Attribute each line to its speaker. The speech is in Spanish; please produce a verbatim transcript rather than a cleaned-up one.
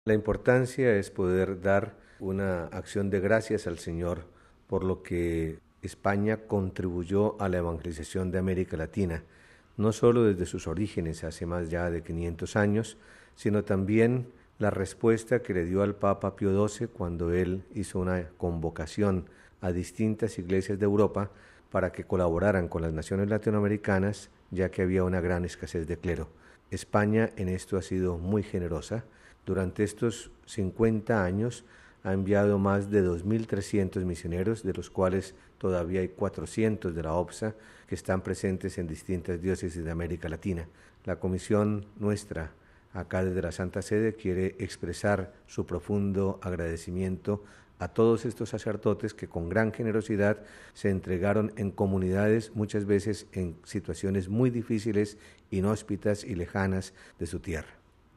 Speaker 1: La importancia es poder dar una acción de gracias al Señor por lo que España contribuyó a la evangelización de América Latina, no solo desde sus orígenes hace más ya de quinientos años, sino también la respuesta que le dio al Papa Pío doce cuando él hizo una convocación a distintas iglesias de Europa para que colaboraran con las naciones latinoamericanas, ya que había una gran escasez de clero. España en esto ha sido muy generosa. Durante estos cincuenta años ha enviado más de dos mil trescientos misioneros, de los cuales todavía hay cuatrocientos de la O B S A que están presentes en distintas diócesis de América Latina. La comisión nuestra acá desde la Santa Sede quiere expresar su profundo agradecimiento a todos estos sacerdotes que con gran generosidad se entregaron en comunidades, muchas veces en situaciones muy difíciles, inhóspitas y lejanas de su tierra.